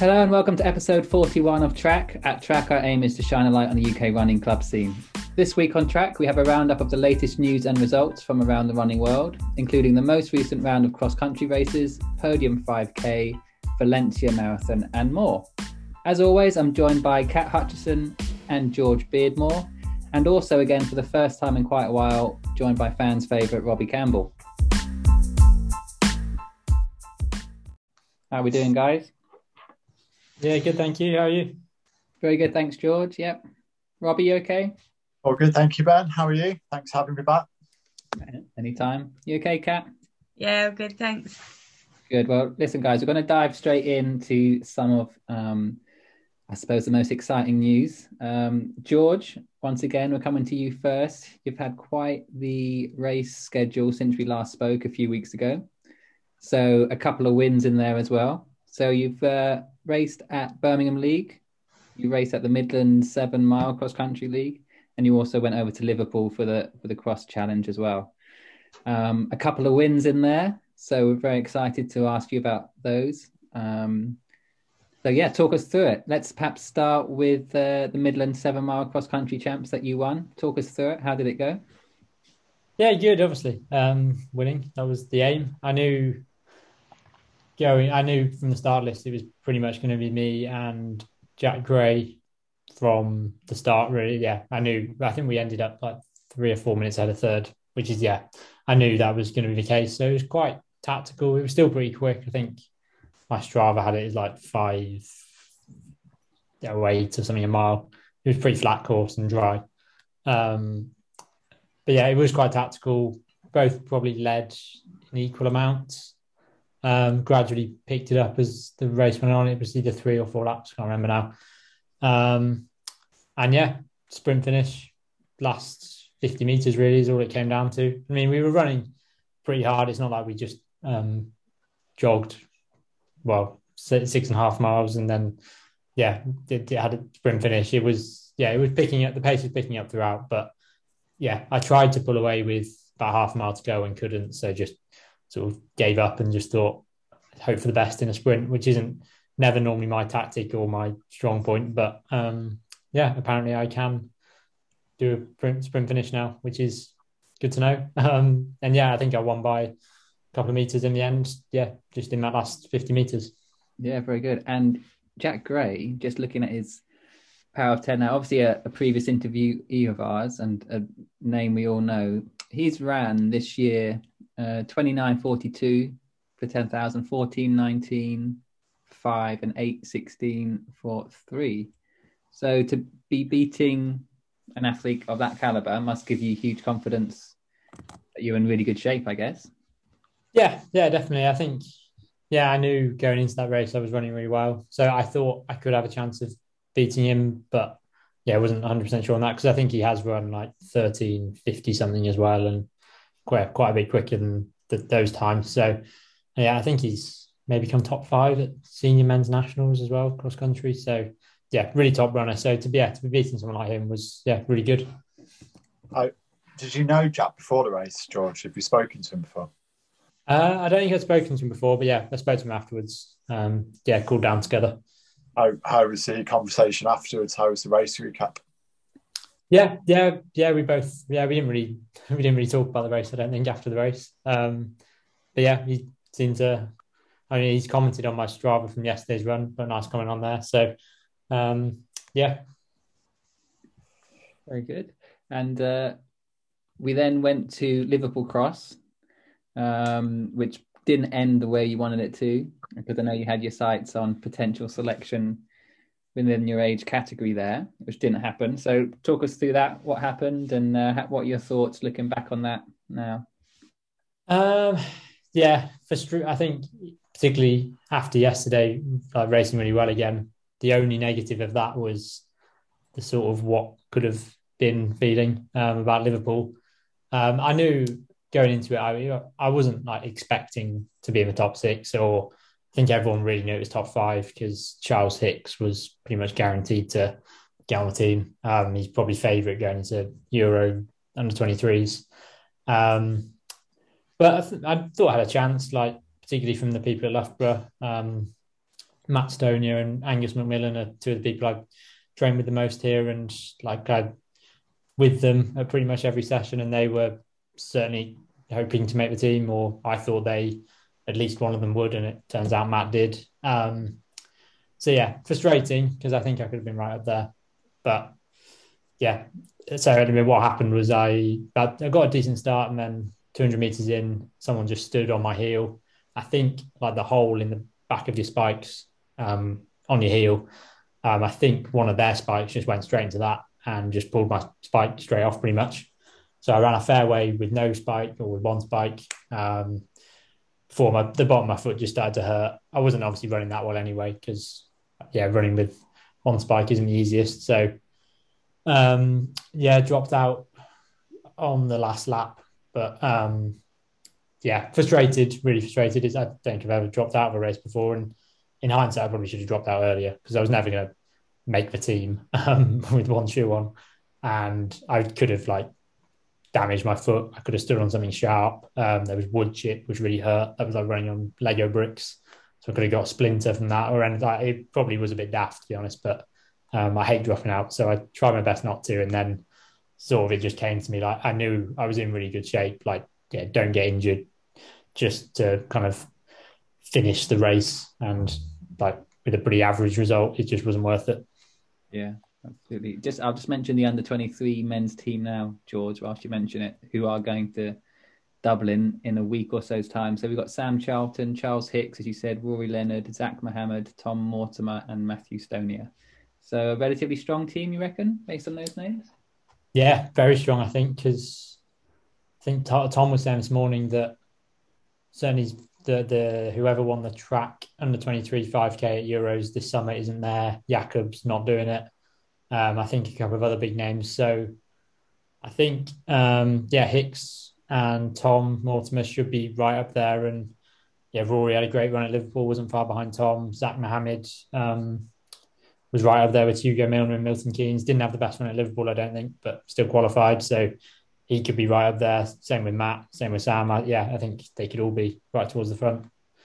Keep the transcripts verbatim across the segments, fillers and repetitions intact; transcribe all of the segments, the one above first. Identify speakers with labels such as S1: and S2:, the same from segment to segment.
S1: Hello and welcome to episode forty-one of Track. At Track, our aim is to shine a light on the U K running club scene. This week on Track, we have a roundup of the latest news and results from around the running world, including the most recent round of cross-country races, Podium five K, Valencia Marathon, and more. As always, I'm joined by Kat Hutchison and George Beardmore, and also again for the first time in quite a while, joined by fans' favourite Robbie Campbell. How are we doing, guys?
S2: Yeah, good, thank you. How are you?
S1: Very good, thanks, George. Yep. Robbie, you okay?
S3: All good, thank you, Ben. How are you? Thanks for having me back.
S1: Anytime. You okay, Kat?
S4: Yeah, good, thanks.
S1: Good. Well, listen, guys, we're going to dive straight into some of, um, I suppose, the most exciting news. Um, George, once again, we're coming to you first. You've had quite the race schedule since we last spoke a few weeks ago. So a couple of wins in there as well. So you've uh, raced at Birmingham League, you raced at the Midlands Seven Mile Cross Country League, and you also went over to Liverpool for the for the Cross Challenge as well. Um, a couple of wins in there, so we're very excited to ask you about those. Um, so yeah, talk us through it. Let's perhaps start with uh, the Midlands Seven Mile Cross Country Champs that you won. Talk us through it. How did it go?
S2: Yeah, good. Obviously, um, winning, that was the aim. I knew. Going, I knew from the start list it was pretty much going to be me and Jack Gray from the start. Really, yeah. I knew. I think we ended up like three or four minutes ahead of third, which is yeah. I knew that was going to be the case. So it was quite tactical. It was still pretty quick. I think my Strava had it as like five, yeah, or eight or something a mile. It was pretty flat course and dry. Um, but yeah, it was quite tactical. Both probably led in equal amounts. Um, gradually picked it up as the race went on. It was either three or four laps, I can't remember now. Um, and yeah, sprint finish, last fifty metres really is all it came down to. I mean, we were running pretty hard. It's not like we just um, jogged, well, six and a half miles and then, yeah, it, it had a sprint finish. It was, yeah, it was picking up, the pace was picking up throughout. But yeah, I tried to pull away with about half a mile to go and couldn't. So just sort of gave up and just thought, hope for the best in a sprint, which isn't never normally my tactic or my strong point. But um, yeah, apparently I can do a sprint, sprint finish now, which is good to know. Um, and yeah, I think I won by a couple of metres in the end. Yeah, just in that last fifty metres.
S1: Yeah, very good. And Jack Gray, just looking at his Power of ten now, obviously a, a previous interviewee of ours and a name we all know. He's ran this year uh, twenty-nine forty-two for ten thousand, fourteen nineteen, five and eight sixteen for three. So to be beating an athlete of that caliber must give you huge confidence that you're in really good shape, I guess.
S2: Yeah, yeah, definitely. I think, yeah, I knew going into that race I was running really well. So I thought I could have a chance of beating him, but yeah, I wasn't one hundred percent sure on that because I think he has run like thirteen fifty something as well and quite, quite a bit quicker than the, those times. So yeah, I think he's maybe come top five at senior men's nationals as well, cross country. So yeah, really top runner. So to be, yeah, to be beating someone like him was, yeah, really good.
S3: I, did you know Jack before the race, George? Have you spoken to him before?
S2: Uh, I don't think I'd spoken to him before, but yeah, I spoke to him afterwards. Um, yeah, cooled down together.
S3: How, how was the conversation afterwards? How was the race recap?
S2: Yeah, yeah, yeah. We both, yeah, we didn't really, we didn't really talk about the race. I don't think after the race. Um, but yeah, he seemed to. I mean, he's commented on my Strava from yesterday's run, but nice comment on there. So, um, yeah,
S1: very good. And uh, we then went to Liverpool Cross, um, which didn't end the way you wanted it to, because I know you had your sights on potential selection within your age category there, which didn't happen. So talk us through that, what happened and uh, what are your thoughts looking back on that now?
S2: Um, yeah, for I think particularly after yesterday, like racing really well again, the only negative of that was the sort of what could have been feeling um, about Liverpool. Um, I knew going into it, I I wasn't like expecting to be in the top six, or I think everyone really knew it was top five because Charles Hicks was pretty much guaranteed to get on the team. Um, he's probably favourite going into Euro under twenty-threes. Um, but I, th- I thought I had a chance, like particularly from the people at Loughborough. Um, Matt Stonia and Angus McMillan are two of the people I've trained with the most here, and like I with them at pretty much every session, and they were certainly hoping to make the team, or I thought they at least one of them would, and it turns out Matt did. Um, so yeah, frustrating because I think I could have been right up there, but yeah. So anyway, what happened was I I got a decent start, and then two hundred meters in, someone just stood on my heel. I think like the hole in the back of your spikes um, on your heel. Um, I think one of their spikes just went straight into that and just pulled my spike straight off pretty much. So I ran a fairway with no spike or with one spike. Um, before my, the bottom of my foot just started to hurt. I wasn't obviously running that well anyway because, yeah, running with one spike isn't the easiest. So, um, yeah, dropped out on the last lap. But, um, yeah, frustrated, really frustrated. I don't think I've ever dropped out of a race before. And in hindsight, I probably should have dropped out earlier because I was never going to make the team um, with one shoe on. And I could have, like, damaged my foot. I could have stood on something sharp. Um, there was wood chip, which really hurt. That was like running on Lego bricks. So I could have got a splinter from that or anything. Like, it probably was a bit daft, to be honest, but um, I hate dropping out. So I tried my best not to. And then sort of it just came to me, like, I knew I was in really good shape. Like, yeah, don't get injured just to kind of finish the race. And like with a pretty average result, it just wasn't worth it.
S1: Yeah. Absolutely. Just I'll just mention the under twenty-three men's team now, George, whilst you mention it, who are going to Dublin in a week or so's time. So we've got Sam Charlton, Charles Hicks, as you said, Rory Leonard, Zach Mohammed, Tom Mortimer, and Matthew Stonia. So a relatively strong team, you reckon, based on those names?
S2: Yeah, very strong, I think, because I think Tom was saying this morning that certainly the the whoever won the track under twenty-three five K at Euros this summer isn't there. Jakob's not doing it. Um, I think a couple of other big names. So I think, um, yeah, Hicks and Tom Mortimer should be right up there. And yeah, Rory had a great run at Liverpool, wasn't far behind Tom. Zach Mohammed um, was right up there with Hugo Milner and Milton Keynes. Didn't have the best run at Liverpool, I don't think, but still qualified. So he could be right up there. Same with Matt, same with Sam. I, yeah, I think they could all be right towards the front.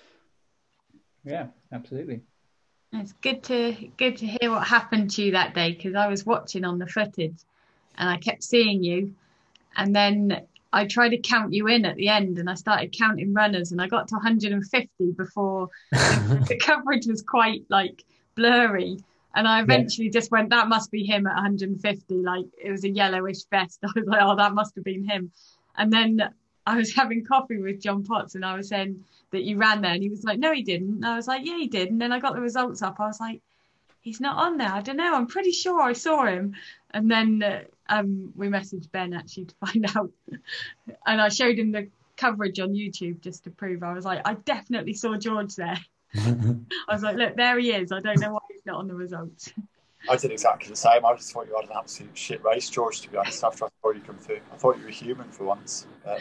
S1: Yeah, absolutely.
S4: It's good to good to hear what happened to you that day, because I was watching on the footage and I kept seeing you, and then I tried to count you in at the end and I started counting runners and I got to one hundred fifty before the coverage was quite like blurry, and I eventually yeah. just went, that must be him at one hundred fifty. Like, it was a yellowish vest. I was like, oh, that must have been him. And then I was having coffee with John Potts and I was saying that you ran there, and he was like, no, he didn't. And I was like, yeah, he did. And then I got the results up. I was like, he's not on there. I don't know. I'm pretty sure I saw him. And then uh, um, we messaged Ben actually to find out. And I showed him the coverage on YouTube just to prove. I was like, I definitely saw George there. I was like, look, there he is. I don't know why he's not on the results.
S3: I did exactly the same. I just thought you had an absolute shit race, George, to be honest, after I saw you come through. I thought you were human for once. Uh,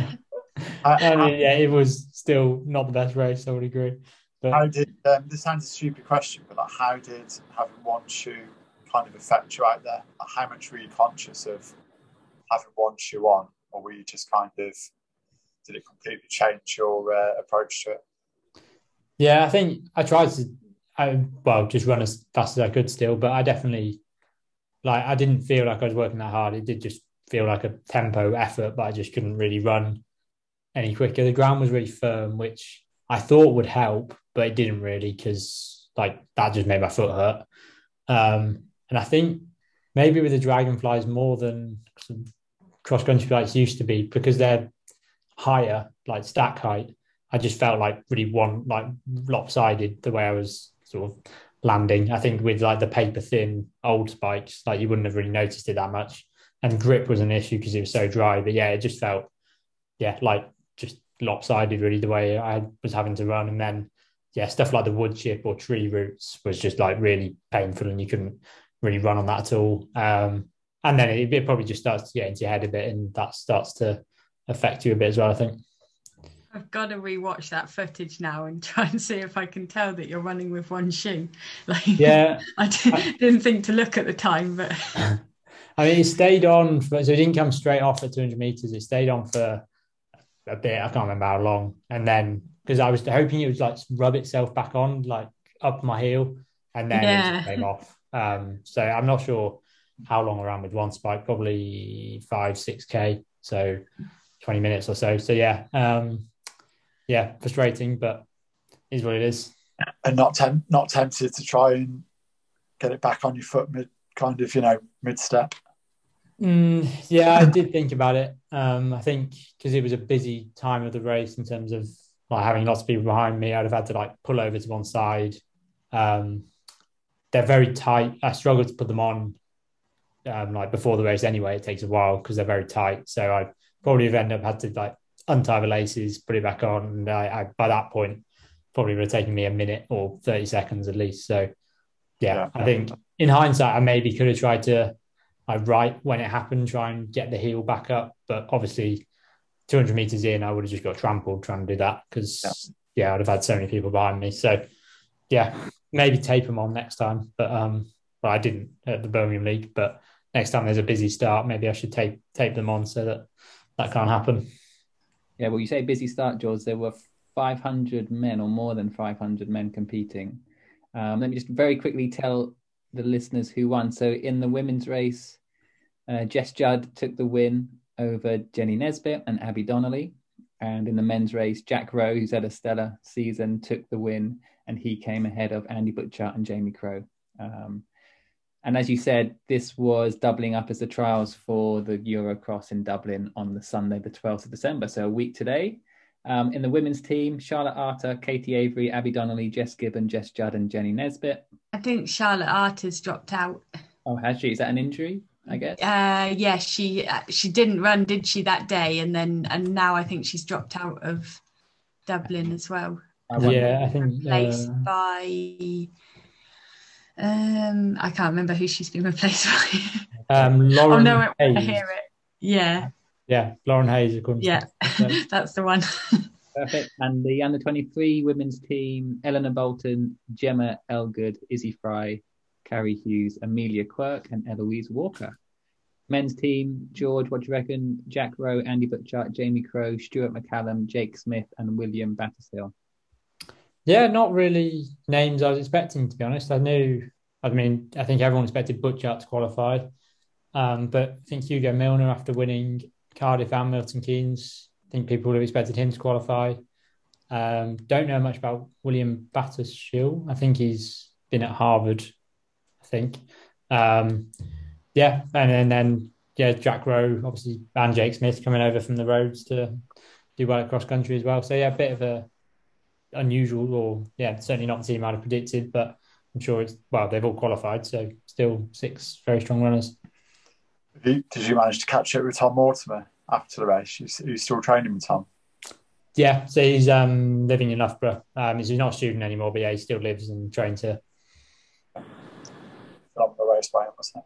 S2: I, I mean, yeah, it was still not the best race, I would agree. But
S3: how did, um, this sounds a stupid question, but like, how did having one shoe kind of affect you out there? Like, how much were you conscious of having one shoe on, or were you just kind of, did it completely change your uh, approach to it?
S2: Yeah, I think I tried to, I, well, just run as fast as I could still, but I definitely, like, I didn't feel like I was working that hard. It did just feel like a tempo effort, but I just couldn't really run any quicker. The ground was really firm, which I thought would help, but it didn't really, because like that just made my foot hurt. Um, and I think maybe with the Dragonflies more than cross country bikes used to be, because they're higher, like stack height, I just felt like really one like lopsided the way I was sort of landing. I think with like the paper thin old spikes, like you wouldn't have really noticed it that much. And grip was an issue because it was so dry. But yeah, it just felt, yeah, like just lopsided really the way I was having to run. And then, yeah, stuff like the wood chip or tree roots was just like really painful and you couldn't really run on that at all. Um, and then it, it probably just starts to get into your head a bit and that starts to affect you a bit as well, I think.
S4: I've got to rewatch that footage now and try and see if I can tell that you're running with one shoe. Like, yeah, I didn't, didn't think to look at the time, but
S2: I mean, it stayed on for, so it didn't come straight off at two hundred meters. It stayed on for a bit. I can't remember how long. And then, because I was hoping it would like rub itself back on, like up my heel, and then
S4: Yeah.
S2: it just came off. Um, so I'm not sure how long I ran with one spike, probably five, six K, so twenty minutes or so. So yeah, um, yeah, frustrating, but is what it is.
S3: And not tem- not tempted to try and get it back on your foot mid, kind of, you know, mid step.
S2: Mm, yeah, I did think about it. Um, I think because it was a busy time of the race in terms of like having lots of people behind me, I'd have had to like pull over to one side. Um, they're very tight. I struggled to put them on um, like before the race anyway. It takes a while because they're very tight. So I probably have ended up had to like untie the laces, put it back on, and I, I by that point probably would have taken me a minute or thirty seconds at least. So yeah,
S3: Yeah.
S2: I think in hindsight, I maybe could have tried to like right when it happened, try and get the heel back up. But obviously, two hundred meters in, I would have just got trampled trying to do that because yeah. yeah, I'd have had so many people behind me. So yeah, maybe tape them on next time. But um, well, I didn't at the Birmingham League. But next time there's a busy start, maybe I should tape tape them on so that that can't happen.
S1: Yeah, well, you say busy start, George. There were five hundred men or more than five hundred men competing. Um, let me just very quickly tell the listeners who won. So in the women's race, uh, Jess Judd took the win over Jenny Nesbitt and Abby Donnelly. And in the men's race, Jack Rowe, who's had a stellar season, took the win, and he came ahead of Andy Butchart and Jamie Crow. Um, and as you said, this was doubling up as the trials for the Eurocross in Dublin on the Sunday, the twelfth of December. So a week today. Um, in the women's team, Charlotte Arter, Katie Avery, Abby Donnelly, Jess Gibbon, Jess Judd, and Jenny Nesbitt.
S4: I think Charlotte Arter's dropped out.
S1: Oh, has she? Is that an injury, I guess?
S4: Uh, yeah, she uh, she didn't run, did she, that day? And then and now I think she's dropped out of Dublin as well.
S2: I yeah, I think
S4: replaced
S2: uh...
S4: by um, I can't remember who she's been replaced by.
S2: um, Lauren
S4: oh no,
S2: Hayes.
S4: I hear it. Yeah.
S2: Yeah, Lauren Hayes. According
S4: yeah,
S2: to
S4: that's the one.
S1: Perfect. And the under twenty-three women's team, Eleanor Bolton, Gemma Elgood, Izzy Fry, Carrie Hughes, Amelia Quirk, and Eloise Walker. Men's team, George, what do you reckon? Jack Rowe, Andy Butchart, Jamie Crow, Stuart McCallum, Jake Smith, and William Battershill.
S2: Yeah, not really names I was expecting, to be honest. I knew, I mean, I think everyone expected Butchart to qualify. Um, but I think Hugo Milner, after winning Cardiff and Milton Keynes, I think people would have expected him to qualify. Um, don't know much about William Battershill. I think he's been at Harvard, I think. Um, yeah, and, and then, yeah, Jack Rowe, obviously, and Jake Smith coming over from the roads to do well at cross country as well. So, yeah, a bit of a unusual, or, yeah, certainly not the team I'd have predicted, but I'm sure it's, well, they've all qualified, so still six very strong runners.
S3: Did you manage to catch up with Tom Mortimer after the race? Are you still training with Tom?
S2: Yeah, so he's um, living in Loughborough. Um, he's not a student anymore, but yeah, he still lives and trains here.
S3: Phenomenal race by him, wasn't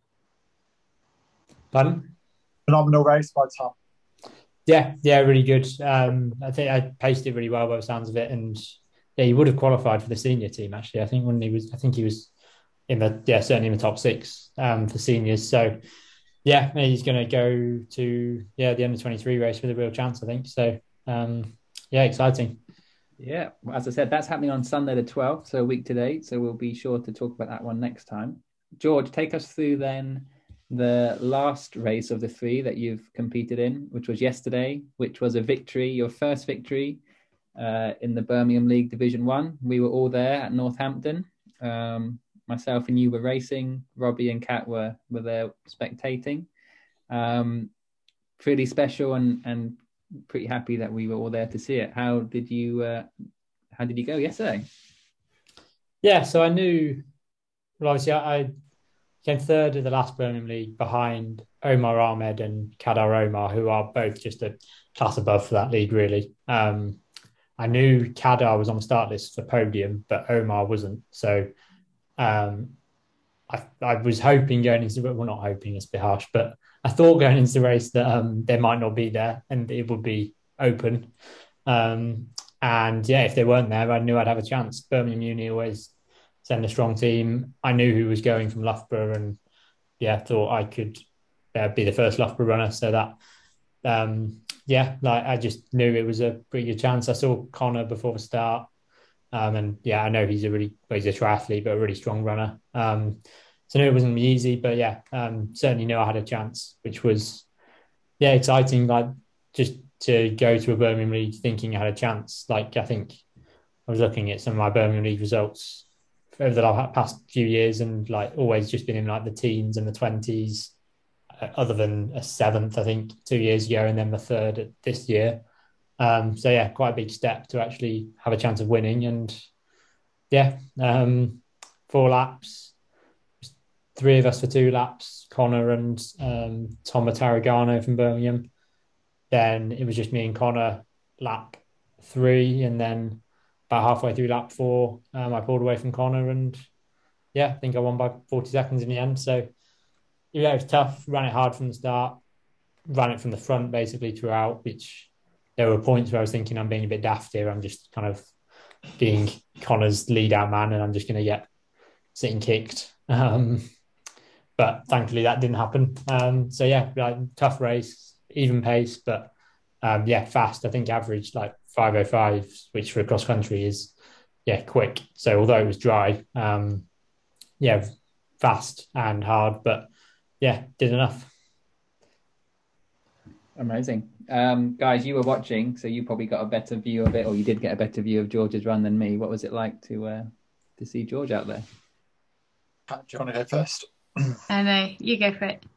S3: it?
S2: Pardon?
S3: Phenomenal race by Tom.
S2: Yeah, yeah, really good. Um, I think I paced it really well by the sounds of it, and yeah, he would have qualified for the senior team actually. I think when he was, I think he was in the yeah certainly in the top six um, for seniors. So yeah, he's going to go to yeah the under twenty-three race with a real chance, I think. So um, yeah, exciting.
S1: Yeah, well, as I said, that's happening on Sunday the twelfth, so a week today. So we'll be sure to talk about that one next time. George, take us through then the last race of the three that you've competed in, which was yesterday, which was a victory, your first victory uh, in the Birmingham League Division One. We were all there at Northampton. Um, myself and you were racing. Robbie and Kat were were there spectating. Um, pretty special and and pretty happy that we were all there to see it. How did you uh, how did you go yesterday?
S2: Yeah, so I knew. Well, obviously, I, I came third of the last Birmingham League behind Omar Ahmed and Kadar Omar, who are both just a class above for that league, really. Um, I knew Kadar was on the start list for podium, but Omar wasn't. So um, I, I was hoping going into the well, not hoping, it's a bit harsh, but I thought going into the race that um, they might not be there and it would be open. Um, and yeah, if they weren't there, I knew I'd have a chance. Birmingham Uni always send a strong team. I knew who was going from Loughborough, and yeah, thought I could uh, be the first Loughborough runner. So that, um, yeah, like I just knew it was a pretty good chance. I saw Connor before the start. Um, and yeah, I know he's a really, well, he's a triathlete, but a really strong runner. Um, so I knew it wasn't gonna be easy, but yeah, um, certainly knew I had a chance, which was, yeah, exciting. Like just to go to a Birmingham League thinking I had a chance. Like I think I was looking at some of my Birmingham League results over the past few years and like always just been in like the teens and the twenties, other than a seventh, I think, two years ago, and then the third this year. Um, so yeah, quite a big step to actually have a chance of winning. And yeah, um, four laps, three of us for two laps, Connor and um, Tom Tarragano from Birmingham. Then it was just me and Connor lap three, and then about halfway through lap four, um, I pulled away from Connor, and yeah, I think I won by forty seconds in the end. So yeah, it was tough. Ran it hard from the start, ran it from the front basically throughout, which there were points where I was thinking I'm being a bit daft here. I'm just kind of being Connor's lead out man and I'm just going to get sitting kicked. Um, but thankfully that didn't happen. Um, so yeah, like, tough race, even pace, but um, yeah, fast. I think average like five oh five, which for cross country is, yeah, quick. So although it was dry, um, yeah, fast and hard, but yeah, did enough.
S1: Amazing. Um, guys, you were watching, so you probably got a better view of it, or you did get a better view of George's run than me. What was it like to uh, to see George out there?
S3: Do you want to go first?
S4: I know, you go for it.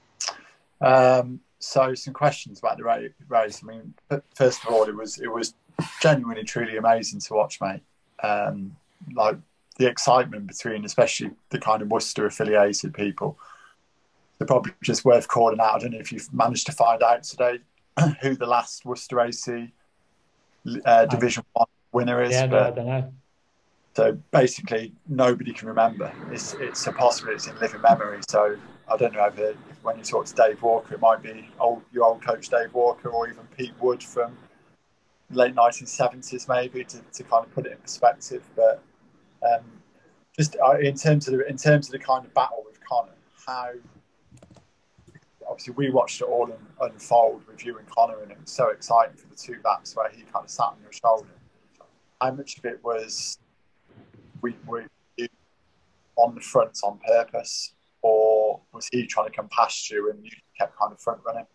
S3: Um, so some questions about the race. I mean, first of all, it was it was genuinely, truly amazing to watch, mate. Um, like the excitement between, especially the kind of Worcester affiliated people. They're probably just worth calling out. I don't know if you've managed to find out today who the last Worcester A C uh, Division One winner is.
S2: Yeah,
S3: but,
S2: no, I don't know.
S3: So basically, nobody can remember. It's it's a possibility. It's in living memory. So I don't know if, it, if when you talk to Dave Walker, it might be old your old coach Dave Walker, or even Pete Wood from late nineteen seventies, maybe to, to kind of put it in perspective. But um, just uh, in terms of the, in terms of the kind of battle with Connor, how. Obviously, we watched it all unfold with you and Connor, and it was so exciting for the two laps where he kind of sat on your shoulder. How much of it was we were on the front on purpose, or was he trying to come past you and you kept kind of front running?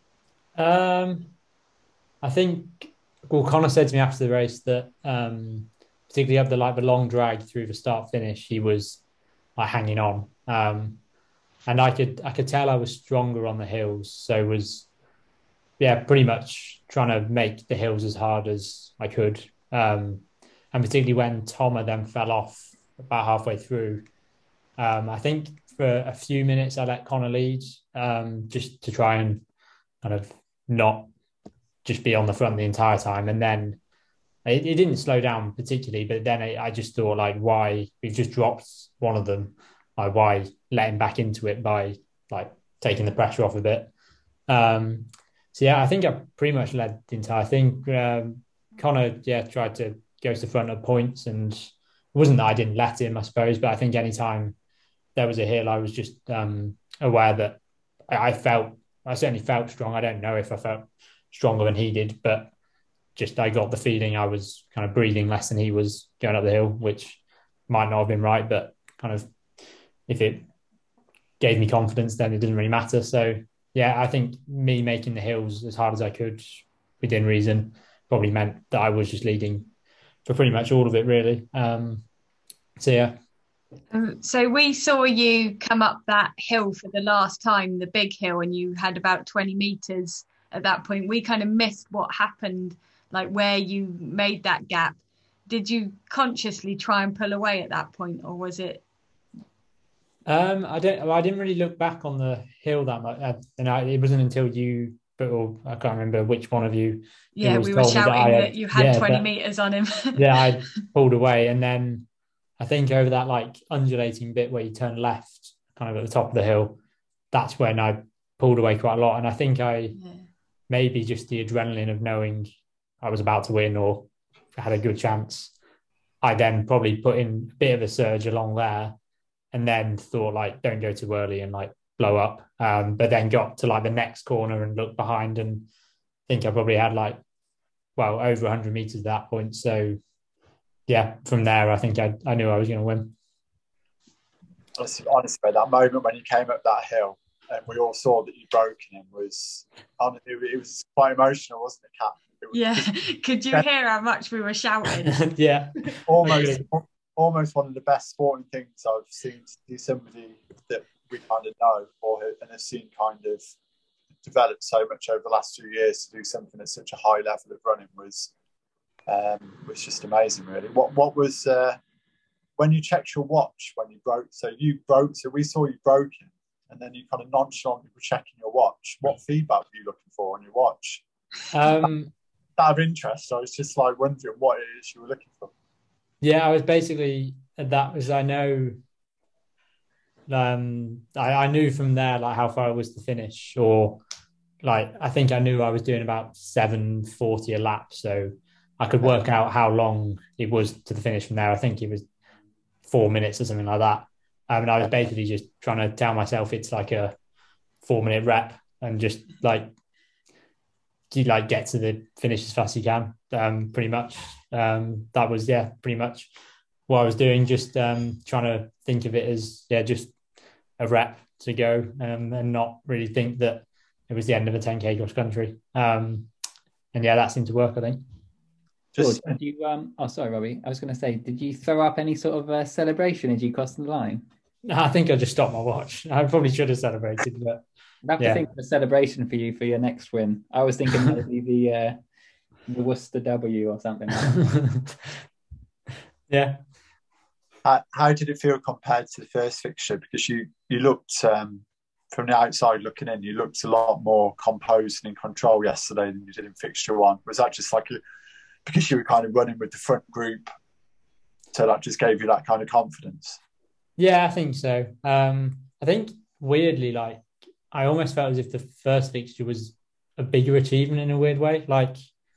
S2: Um, I think, well, Connor said to me after the race that, um, particularly up the like the long drag through the start finish, he was like hanging on. Um, And I could I could tell I was stronger on the hills. So was, yeah, pretty much trying to make the hills as hard as I could. Um, and particularly when Thomas then fell off about halfway through. Um, I think for a few minutes I let Connor lead, um, just to try and kind of not just be on the front the entire time. And then it, it didn't slow down particularly, but then I, I just thought, like, why we've just dropped one of them. Like, why let him back into it by like taking the pressure off a bit. Um, so yeah, I think I pretty much led the entire thing. Um, Connor, yeah, tried to go to the front at points, and it wasn't that I didn't let him, I suppose, but I think anytime there was a hill, I was just um, aware that I, I felt, I certainly felt strong. I don't know if I felt stronger than he did, but just I got the feeling I was kind of breathing less than he was going up the hill, which might not have been right, but kind of if it gave me confidence, then it didn't really matter. So yeah, I think me making the hills as hard as I could within reason probably meant that I was just leading for pretty much all of it, really. Um, so yeah.
S4: Um, so we saw you come up that hill for the last time, the big hill, and you had about twenty meters at that point. We kind of missed what happened, like where you made that gap. Did you consciously try and pull away at that point, or was it?
S2: Um, I don't. I didn't really look back on the hill that much, uh, and I, it wasn't until you, or I can't remember which one of you.
S4: Yeah, we were shouting that,
S2: that
S4: had, you had yeah, twenty that, meters on him.
S2: Yeah, I pulled away, and then I think over that like undulating bit where you turn left, kind of at the top of the hill, that's when I pulled away quite a lot, and I think I yeah. maybe just the adrenaline of knowing I was about to win or had a good chance. I then probably put in a bit of a surge along there. And then thought, like, don't go too early and like blow up. Um, but then got to like the next corner and looked behind, and I think I probably had like, well, over one hundred meters at that point. So yeah, from there, I think I, I knew I was going to win.
S3: Honestly, honestly, that moment when you came up that hill and we all saw that you'd broken him was, it was quite emotional, wasn't it, Kat? It was
S4: yeah. Could you hear how much we were shouting?
S2: yeah.
S3: Almost, almost one of the best sporting things I've seen to see somebody that we kind of know or and have seen kind of develop so much over the last few years to do something at such a high level of running was um, was just amazing, really. What what was uh, when you checked your watch when you broke? So you broke. So we saw you broken, and then you kind of nonchalantly were checking your watch. What feedback were you looking for on your watch?
S2: Um,
S3: Out of interest, I was just like wondering what it is you were looking for.
S2: Yeah, I was basically that was I know. Um, I, I knew from there like how far it was to finish, or like I think I knew I was doing about seven forty a lap, so I could work out how long it was to the finish from there. I think it was four minutes or something like that. Um, and I was basically just trying to tell myself it's like a four minute rep and just like you like get to the finish as fast as you can. Um, pretty much. Um, that was yeah, pretty much what I was doing. Just um, trying to think of it as yeah, just a rep to go, um, and not really think that it was the end of a ten K cross country. Um, and yeah, that seemed to work, I think.
S1: George, did you um oh sorry Robbie, I was going to say, did you throw up any sort of uh, celebration as you crossed the line?
S2: I think I just stopped my watch. I probably should have celebrated, but
S1: I have
S2: yeah.
S1: to think of a celebration for you for your next win. I was thinking maybe the uh, the Worcester W or something like that.
S2: Yeah.
S3: How, how did it feel compared to the first fixture? Because you you looked um, from the outside looking in, you looked a lot more composed and in control yesterday than you did in fixture one. Was that just like a, because you were kind of running with the front group, so that just gave you that kind of confidence?
S2: Yeah, I think so. Um, I think weirdly, like I almost felt as if the first fixture was a bigger achievement in a weird way. Like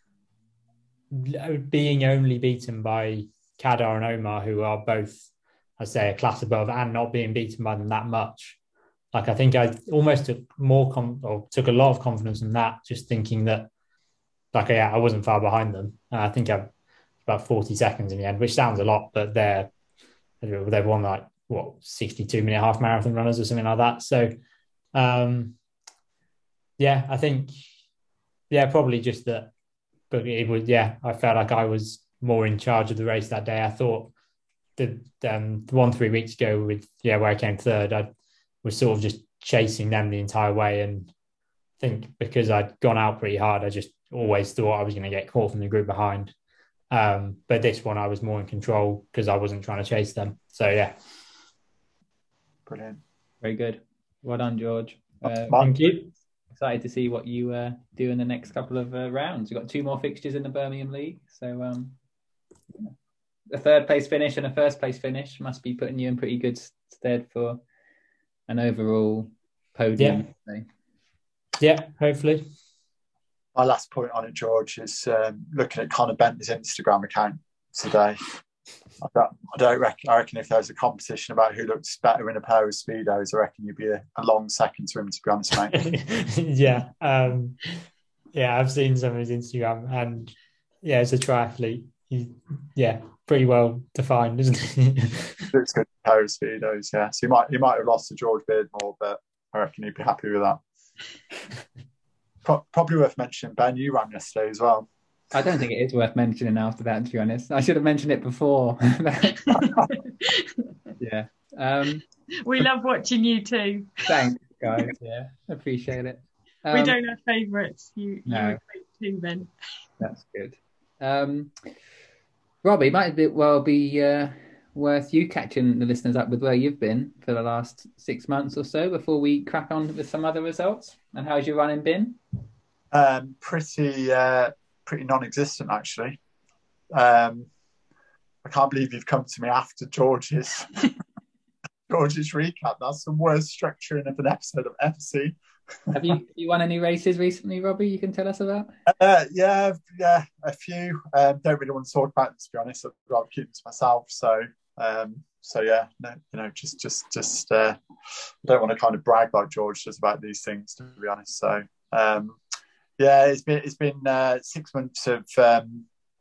S2: being only beaten by Kadar and Omar, who are both, I say, a class above, and not being beaten by them that much. Like I think I almost took more com- or took a lot of confidence in that, just thinking that, like, yeah, I wasn't far behind them. Uh, I think I about forty seconds in the end, which sounds a lot, but they're they've won like what sixty-two minute half marathon runners or something like that. So, um, yeah, I think, yeah, probably just that. But it was, yeah, I felt like I was more in charge of the race that day. I thought the, um, the one three weeks ago with, yeah, where I came third, I was sort of just chasing them the entire way. And I think because I'd gone out pretty hard, I just always thought I was going to get caught from the group behind. Um, but this one, I was more in control because I wasn't trying to chase them. So, yeah.
S3: Brilliant.
S1: Very good. Well done, George. Uh,
S2: Thank you.
S1: Excited to see what you uh, do in the next couple of uh, rounds. We've got two more fixtures in the Birmingham League. So um, yeah. A third place finish and a first place finish must be putting you in pretty good stead for an overall podium.
S2: Yeah, yeah, hopefully.
S3: My last point on it, George, is um, looking at Conor Bentley's Instagram account today. I don't, I don't reckon. I reckon if there was a competition about who looks better in a pair of Speedos, I reckon you'd be a, a long second to him, to be honest, mate.
S2: yeah, um, yeah, I've seen some of his Instagram, and yeah, as a triathlete, he's yeah pretty well defined, isn't he?
S3: Looks good in a pair of Speedos, yeah. So he might he might have lost to George Beardmore, but I reckon he'd be happy with that. Pro- probably worth mentioning, Ben, you ran yesterday as well.
S1: I don't think it is worth mentioning after that, to be honest. I should have mentioned it before. yeah. Um,
S4: we love watching you too.
S1: Thanks, guys. Yeah, appreciate it. Um,
S4: we don't have favourites. You,
S1: no.
S4: you were great too, Ben.
S1: That's good. Um, Robbie, might be, well be uh, worth you catching the listeners up with where you've been for the last six months or so before we crack on with some other results. And how's your running been?
S3: Um, pretty... Uh... pretty non-existent, actually. Um, I can't believe you've come to me after George's George's recap. That's the worst structuring of an episode I've ever seen.
S1: Have you, have you won any races recently, Robbie, you can tell us about?
S3: Uh, yeah, yeah, a few. Um, don't really want to talk about them, to be honest. I'd rather keep them to myself. So, um, so yeah, no, you know, just, just, just. Uh, I don't want to kind of brag like George does about these things, to be honest. So, um, yeah, it's been it's been uh, six months of um,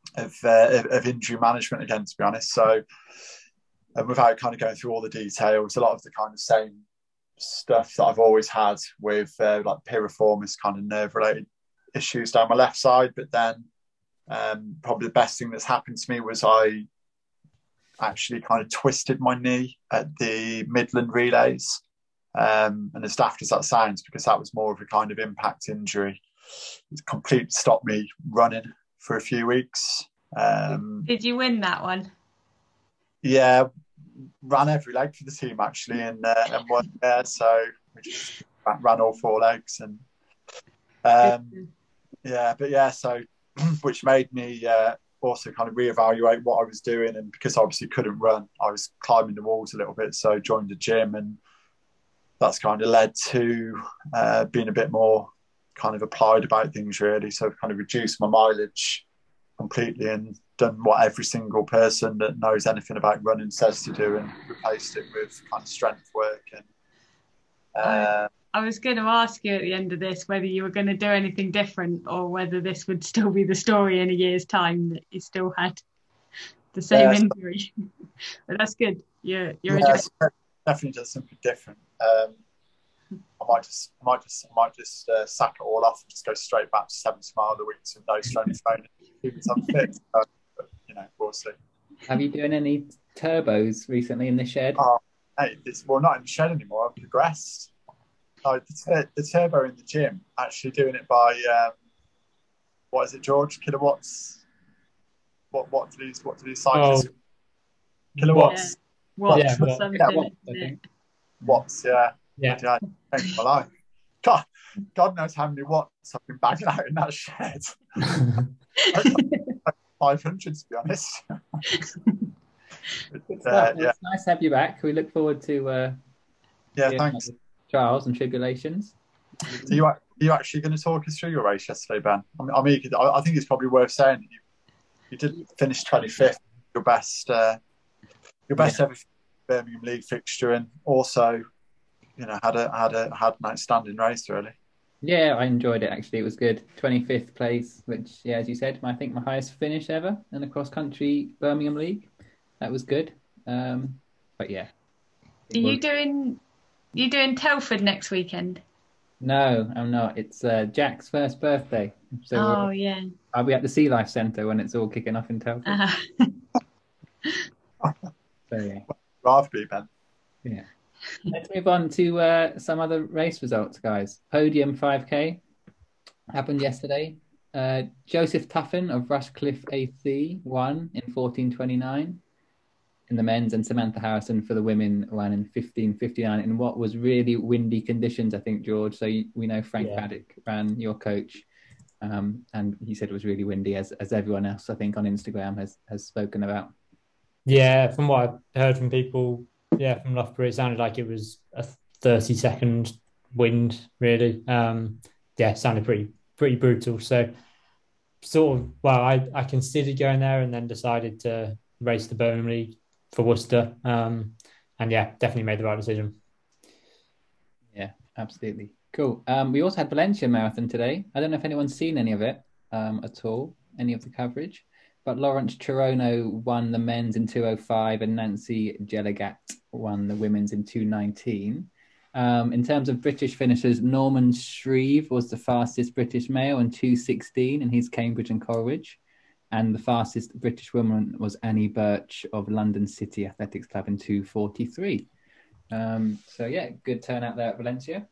S3: of, uh, of injury management again, to be honest. So, and without kind of going through all the details, a lot of the kind of same stuff that I've always had with uh, like piriformis kind of nerve related issues down my left side. But then um, probably the best thing that's happened to me was I actually kind of twisted my knee at the Midland Relays. Um, and as daft as that sounds, because that was more of a kind of impact injury, it completely stopped me running for a few weeks. Um,
S4: Did you win that one?
S3: Yeah, ran every leg for the team actually, and uh, and won there. So we just ran all four legs, and um, yeah, but yeah, so which made me uh, also kind of reevaluate what I was doing, and because I obviously couldn't run, I was climbing the walls a little bit. So I joined a gym, and that's kind of led to uh, being a bit more kind of applied about things really. So I've kind of reduced my mileage completely and done what every single person that knows anything about running says to do, and replaced it with kind of strength work. And uh,
S4: I, I was going to ask you at the end of this whether you were going to do anything different, or whether this would still be the story in a year's time that you still had the same
S3: yeah,
S4: injury. But that's good. You're you're
S3: yeah,
S4: enjoying.
S3: so definitely does something different. Um, I might just, I might just, I might just uh, sack it all off and just go straight back to seventy miles a week with no strength training. Because I'm fit, so, but, you know, we'll see.
S1: Have you done any turbos recently in the shed?
S3: Oh, hey, it's well not in the shed anymore. I've progressed. Like the, tur- the turbo in the gym, actually doing it by um, what is it, George? Kilowatts. What what do these what do these cyclists?
S2: Oh,
S3: Kilowatts.
S4: Watts
S2: Yeah,
S4: or
S2: what-
S4: something,
S3: yeah,
S1: what-
S4: isn't
S1: I
S4: it?
S1: think.
S3: Watts, yeah.
S2: Yeah.
S3: Yeah, changed my life. God, God knows how many watts I've been bagging out in that shed. five hundred to be honest.
S1: Good
S3: uh,
S1: stuff. Well,
S3: yeah,
S1: it's nice to have you back. We look forward to uh,
S3: yeah.
S1: hearing
S3: Thanks.
S1: about the trials and tribulations.
S3: Are you, are you actually going to talk us through your race yesterday, Ben? I'm, I'm eager. I, I think it's probably worth saying that you, you did finish twenty-fifth, your best, uh, your best
S1: Yeah.
S3: ever Birmingham League fixture, and also, you know, had a had a had an outstanding race really.
S1: Yeah, I enjoyed it actually. It was good. twenty-fifth place, which, yeah, as you said, I think my highest finish ever in the cross country Birmingham League. That was good. Um, but yeah.
S4: Are you doing you doing Telford next weekend?
S1: No, I'm not. It's uh, Jack's first birthday. So
S4: Oh
S1: we're-
S4: yeah.
S1: I'll be at the Sea Life Centre when it's all kicking off in Telford.
S4: Uh,
S1: So yeah.
S3: Rather be Ben.
S1: Yeah. Let's move on to uh, some other race results, guys. Podium five K happened yesterday. Uh, Joseph Tuffin of Rushcliffe A C won in fourteen twenty-nine in the men's, and Samantha Harrison for the women won in fifteen fifty-nine in what was really windy conditions, I think, George. So you, we know Frank
S2: Yeah.
S1: Paddock ran, your coach, um, and he said it was really windy, as as everyone else, I think, on Instagram has has spoken about.
S2: Yeah, from what I've heard from people, yeah, from Loughborough, it sounded like it was a thirty second wind, really. Um, yeah, it sounded pretty pretty brutal. So, sort of, well, I, I considered going there and then decided to race the Birmingham League for Worcester. Um, and yeah, definitely made the right decision.
S1: Yeah, absolutely. Cool. Um, we also had Valencia Marathon today. I don't know if anyone's seen any of it um, at all, any of the coverage. But Lawrence Chirono won the men's in two oh five and Nancy Jeligat won the women's in two nineteen. Um, in terms of British finishers, Norman Shreve was the fastest British male in two sixteen in his Cambridge and Coleridge. And the fastest British woman was Annie Birch of London City Athletics Club in two forty-three. Um, so, yeah, good turnout there at Valencia.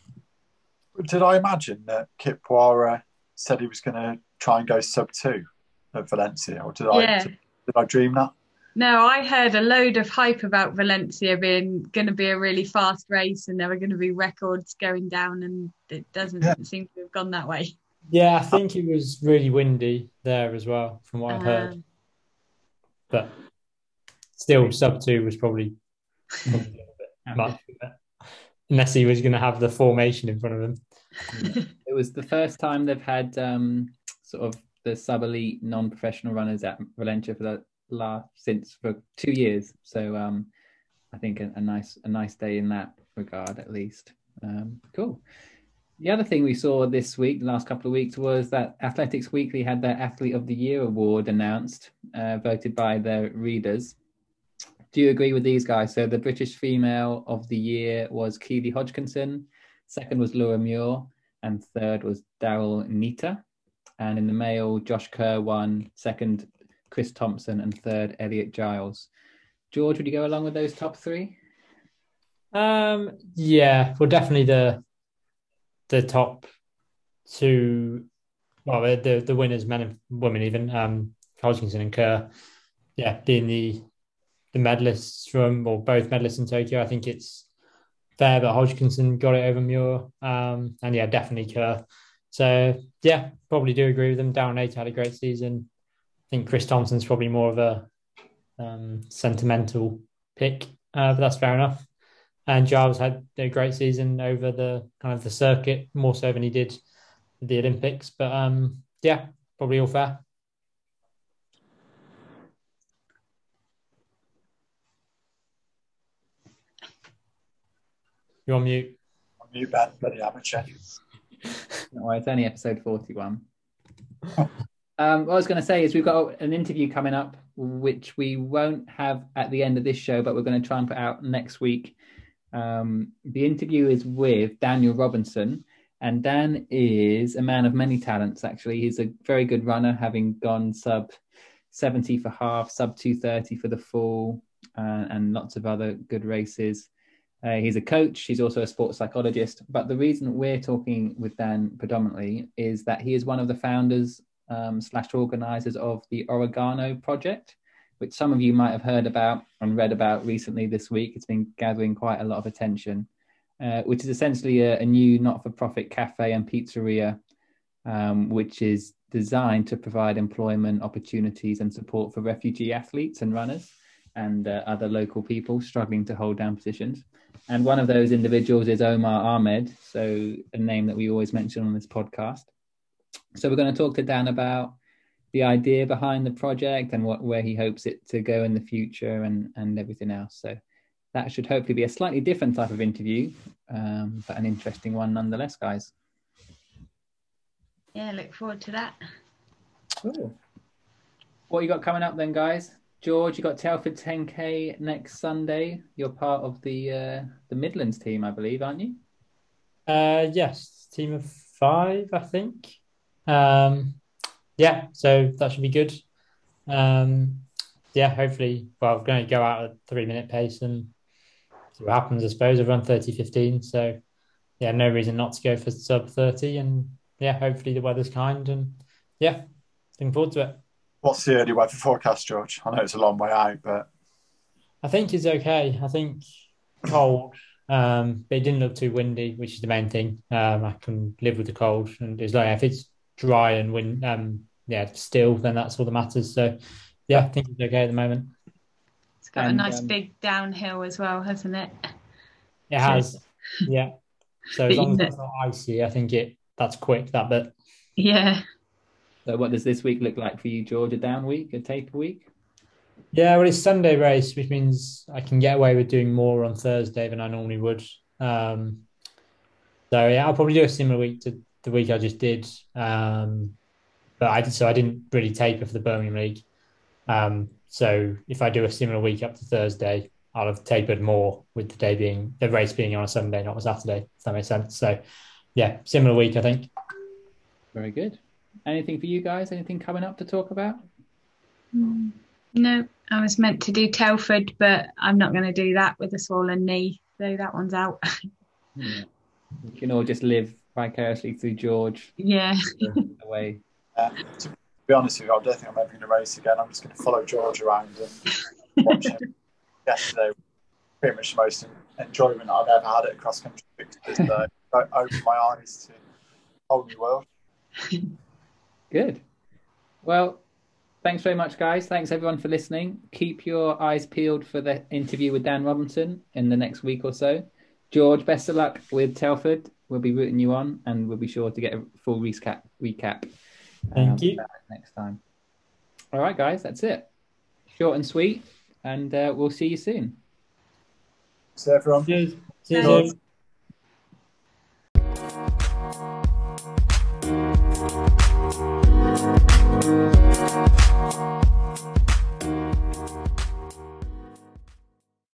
S3: Did I imagine that Kip Poira said he was going to try and go sub two at Valencia, or did
S4: Yeah.
S3: I did, did I dream that?
S4: No, I heard a load of hype about Valencia being going to be a really fast race, and there were going to be records going down, and it doesn't
S3: Yeah.
S4: seem to have gone that way.
S2: Yeah, I think it was really windy there as well, from what I've heard.
S4: Um,
S2: But still, sub two was probably, probably a little bit much, unless he was going to have the formation in front of him.
S1: It was the first time they've had um, sort of the sub-elite non-professional runners at Valencia for the last since for two years. So um, I think a, a nice a nice day in that regard, at least. Um, cool. The other thing we saw this week, the last couple of weeks, was that Athletics Weekly had their Athlete of the Year award announced, uh, voted by their readers. Do you agree with these guys? So the British Female of the Year was Keely Hodgkinson, second was Laura Muir, and third was Daryl Nita. And in the male, Josh Kerr won, second Chris Thompson, and third Elliot Giles. George, would you go along with those top three?
S2: Um, yeah, well, definitely the the top two, well, the the winners, men and women, even um, Hodgkinson and Kerr, yeah, being the the medalists from, or both medalists in Tokyo. I think it's fair, but Hodgkinson got it over Muir, um, and yeah, definitely Kerr. So yeah, probably do agree with them. Darren Nate had a great season. I think Chris Thompson's probably more of a um, sentimental pick, uh, but that's fair enough. And Giles had a great season over the kind of the circuit, more so than he did the Olympics. But um, yeah, probably all fair. You're on mute.
S3: On mute, Ben, bloody amateur.
S1: No, it's only episode forty-one. Um, what I was going to say is we've got an interview coming up, which we won't have at the end of this show, but we're going to try and put out next week. Um, the interview is with Daniel Robinson, and Dan is a man of many talents, actually. He's a very good runner, having gone sub seventy for half, sub two thirty for the full, uh, and lots of other good races. Uh, he's a coach. He's also a sports psychologist. But the reason we're talking with Dan predominantly is that he is one of the founders um, slash organizers of the Oregano Project, which some of you might have heard about and read about recently this week. It's been gathering quite a lot of attention, uh, which is essentially a, a new not-for-profit cafe and pizzeria, um, which is designed to provide employment opportunities and support for refugee athletes and runners and uh, other local people struggling to hold down positions. And one of those individuals is Omar Ahmed, so a name that we always mention on this podcast. So we're going to talk to Dan about the idea behind the project and what where he hopes it to go in the future and, and everything else. So that should hopefully be a slightly different type of interview, um, but an interesting one nonetheless, guys.
S4: Yeah, look forward to that.
S1: Cool. What you got coming up then, guys? George, you got Telford ten K next Sunday. You're part of the uh, the Midlands team, I believe, aren't you?
S2: Uh, yes, team of five, I think. Um, yeah, so that should be good. Um, yeah, hopefully, well, I'm going to go out at a three-minute pace and see what happens, I suppose. I've run thirty fifteen, so yeah, no reason not to go for sub thirty. And yeah, hopefully the weather's kind, and yeah, looking forward to it.
S3: What's the early weather forecast, George? I know it's a long way out, but
S2: I think it's okay. I think cold, um, but it didn't look too windy, which is the main thing. Um, I can live with the cold, and it's like if it's dry and wind, um, yeah, still, then that's all that matters. So, yeah, I think it's okay at the moment.
S4: It's got
S1: And,
S4: a nice
S1: um,
S4: big downhill as well, hasn't it?
S2: It has, yeah. So
S4: But
S2: as long
S4: you
S2: as
S4: know-
S2: it's not icy, I think it that's quick, that bit.
S4: Yeah.
S1: So what does this week look like for you, George? A down week, a taper week?
S2: Yeah, well, it's Sunday race, which means I can get away with doing more on Thursday than I normally would. Um, so yeah, I'll probably do a similar week to the week I just did. Um, but I so I didn't really taper for the Birmingham League. Um, so if I do a similar week up to Thursday, I'll have tapered more with the day being the race being on a Sunday, not a Saturday. If that makes sense. So yeah, similar week, I think.
S1: Very good. Anything for you guys? Anything coming up to talk about?
S4: Mm, No, I was meant to do Telford, but I'm not going to do that with a swollen knee. So that one's out.
S1: Yeah. We can all just live vicariously through George
S4: Yeah.
S1: away.
S3: uh, to be honest with you, I don't think I'm ever going to race again. I'm just going to follow George around and watch him. Yesterday, pretty much the most enjoyment I've ever had at cross country because uh, it opened my eyes to a whole new world.
S1: Good. Well, thanks very much, guys. Thanks, everyone, for listening. Keep your eyes peeled for the interview with Dan Robinson in the next week or so. George, best of luck with Telford. We'll be rooting you on, and we'll be sure to get a full recap. recap
S2: Thank you.
S1: next time. All right, guys, that's it. Short and sweet, and uh, we'll see you soon.
S3: So everyone.
S2: Cheers. See you
S4: Thanks.
S2: soon.